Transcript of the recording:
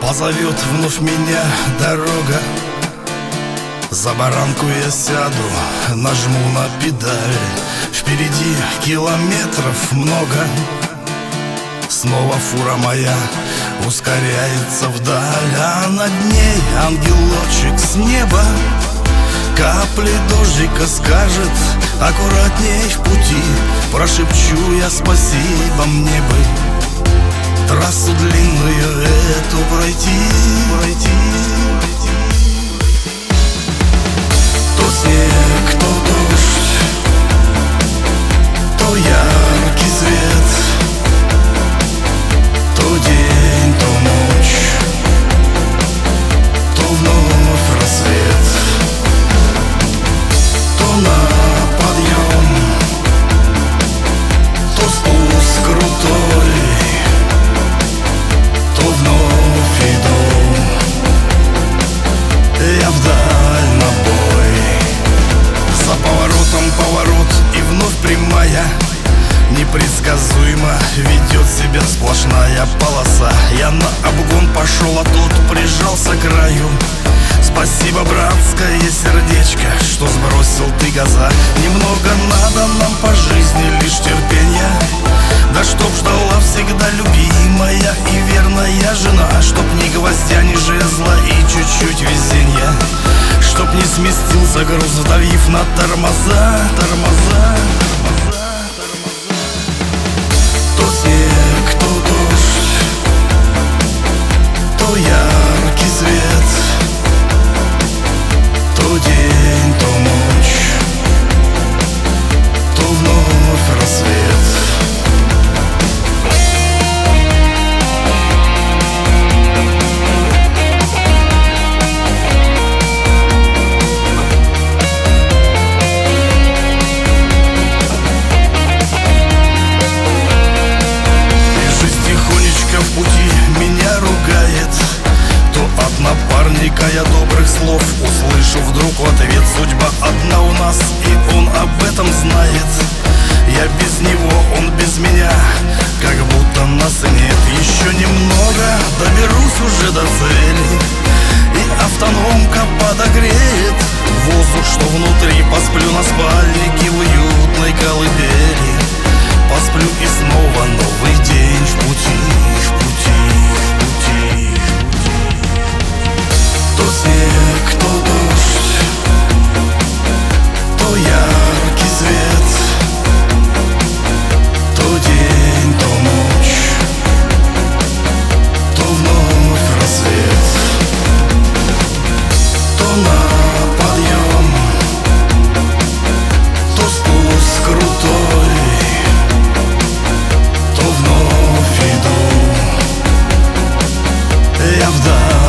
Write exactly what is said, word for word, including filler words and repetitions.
Позовет вновь меня дорога, за баранку я сяду, нажму на педаль. Впереди километров много, снова фура моя ускоряется вдаль, а над ней ангелочек с неба капли дождика скажет: аккуратней в пути. Прошепчу я: спасибо, мне бы трассу длинную эту пройти, пройти. То снег, то дождь, то яркий свет, то день, то ночь, то вновь рассвет, то на подъем, то спуск крутой, то вновь иду я вдаль на бой. За поворотом поворот и вновь прямая, непредсказуемо ведет себя сплошная полоса. Я на обгон пошел, а тот прижался к краю. Спасибо, братское сердечко, что сбросил ты газа. Немного надо нам по жизни, лишь терпения, да чтоб ждала всегда любимая и верная жена. Чтоб ни гвоздя, ни жезла и чуть-чуть везенья, чтоб не сместился груз, вдавив на тормоза, тормоза, тормоза. То снег, то дождь, то яркий свет, то день, то ночь, то вновь рассвет. Напарника я добрых слов услышу вдруг в ответ: судьба одна у нас, и он об этом знает. Я без него, он без меня, как будто нас нет. Еще немного, доберусь уже до цели, и автономка подогреет воздух, что внутри. Посплю на спальнике в уютной колыбели, посплю и снова новый день в пути, в пути, в пути. То снег, то дождь, то яркий свет, то день, то ночь, то вновь рассвет, то на подъем, то спуск крутой, то вновь иду я вдаль.